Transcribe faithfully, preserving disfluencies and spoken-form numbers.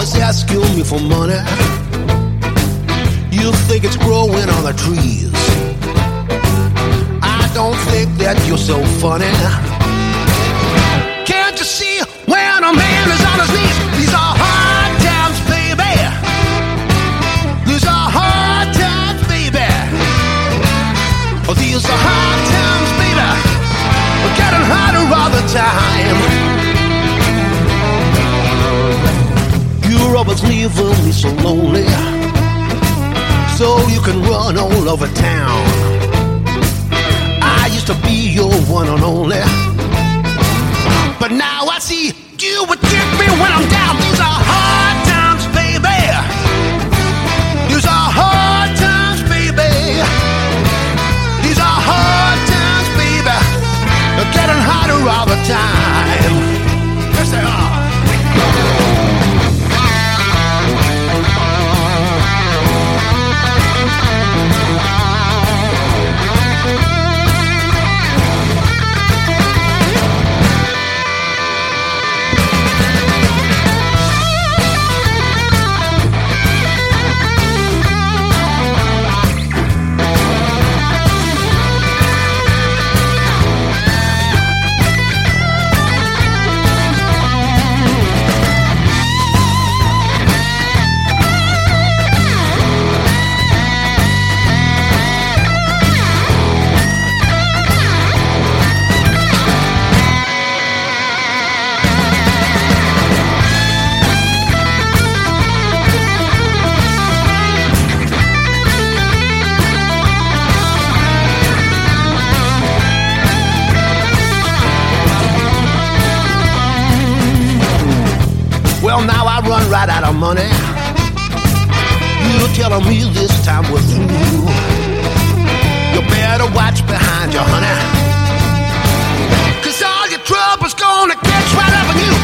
always asking me for money. You think it's growing on the trees. I don't think that you're so funny. Can't you see when a man is on his knees? These are hard times, baby. These are hard times, baby. These are hard times, baby. We're getting harder all the time. You're always leaving me so lonely, so you can run all over town. I used to be your one and only, but now I see you would get me when I'm down. These are hard times, baby. These are hard times, baby. These are hard times, baby. They're getting harder all the time. Yes, they are. Well, now I run right out of money. You're telling me this time we're through. You better watch behind you, honey, 'cause all your trouble's gonna catch right up on you.